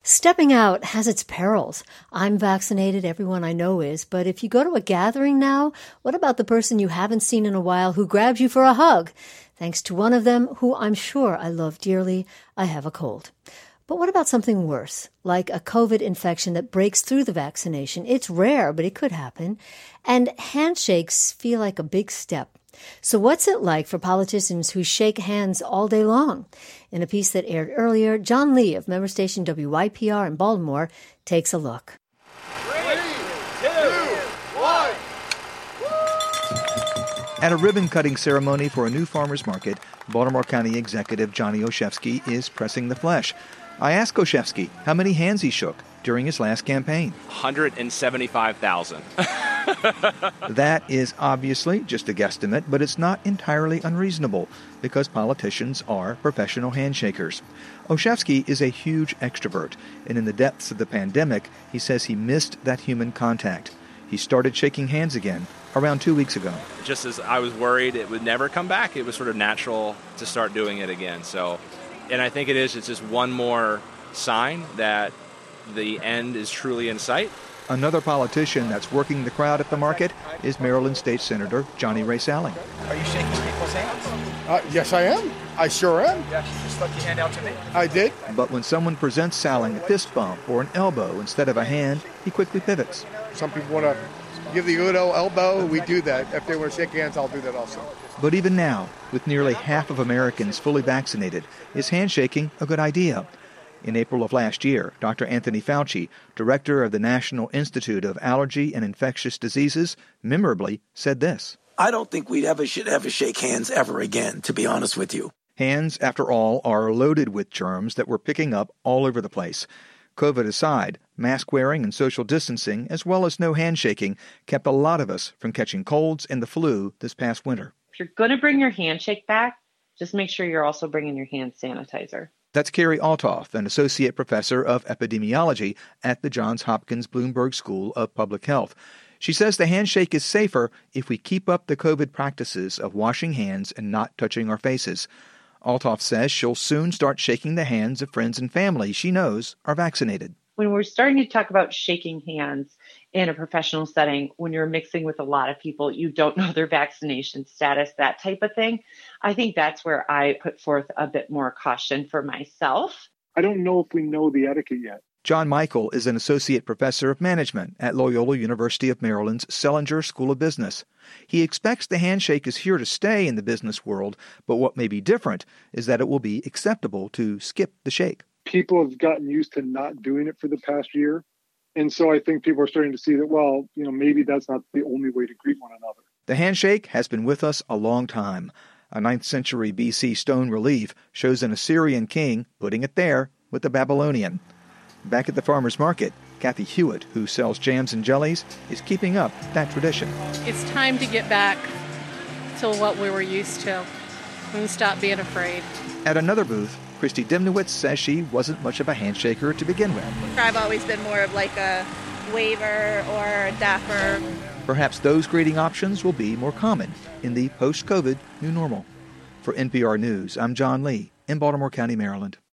Stepping out has its perils. I'm vaccinated, everyone I know is, but if you go to a gathering now, what about the person you haven't seen in a while who grabs you for a hug? Thanks to one of them, who I'm sure I love dearly, I have a cold. But what about something worse, like a COVID infection that breaks through the vaccination? It's rare, but it could happen. And handshakes feel like a big step. So what's it like for politicians who shake hands all day long? In a piece that aired earlier, John Lee of member station WYPR in Baltimore takes a look. 3, 2, 1. At a ribbon-cutting ceremony for a new farmers market, Baltimore County Executive Johnny Olszewski is pressing the flesh. I asked Olszewski how many hands he shook during his last campaign. 175,000. That is obviously just a guesstimate, but it's not entirely unreasonable because politicians are professional handshakers. Olszewski is a huge extrovert, and in the depths of the pandemic, he says he missed that human contact. He started shaking hands again around 2 weeks ago. Just as I was worried it would never come back, it was sort of natural to start doing it again. And I think it's just one more sign that the end is truly in sight. Another politician that's working the crowd at the market is Maryland State Senator Johnny Ray Salling. Are you shaking people's hands? Yes, I am. I sure am. Yeah, just stuck your hand out to me. I did. But when someone presents Salling a fist bump or an elbow instead of a hand, he quickly pivots. Some people want to give the good old elbow. We do that. If they want to shake hands, I'll do that also. But even now, with nearly half of Americans fully vaccinated, is handshaking a good idea? In April of last year, Dr. Anthony Fauci, director of the National Institute of Allergy and Infectious Diseases, memorably said this. I don't think we should ever shake hands ever again, to be honest with you. Hands, after all, are loaded with germs that we're picking up all over the place. COVID aside, mask wearing and social distancing, as well as no handshaking, kept a lot of us from catching colds and the flu this past winter. If you're going to bring your handshake back, just make sure you're also bringing your hand sanitizer. That's Carrie Altoff, an associate professor of epidemiology at the Johns Hopkins Bloomberg School of Public Health. She says the handshake is safer if we keep up the COVID practices of washing hands and not touching our faces. Altoff says she'll soon start shaking the hands of friends and family she knows are vaccinated. When we're starting to talk about shaking hands in a professional setting, when you're mixing with a lot of people, you don't know their vaccination status, that type of thing, I think that's where I put forth a bit more caution for myself. I don't know if we know the etiquette yet. John Michael is an associate professor of management at Loyola University of Maryland's Selinger School of Business. He expects the handshake is here to stay in the business world, but what may be different is that it will be acceptable to skip the shake. People have gotten used to not doing it for the past year. And so I think people are starting to see that, maybe that's not the only way to greet one another. The handshake has been with us a long time. A 9th century BC stone relief shows an Assyrian king putting it there with the Babylonian. Back at the farmer's market, Kathy Hewitt, who sells jams and jellies, is keeping up that tradition. It's time to get back to what we were used to and stop being afraid. At another booth, Christy Dimnowitz says she wasn't much of a handshaker to begin with. I've always been more of like a waver or a dapper. Perhaps those greeting options will be more common in the post-COVID new normal. For NPR News, I'm John Lee in Baltimore County, Maryland.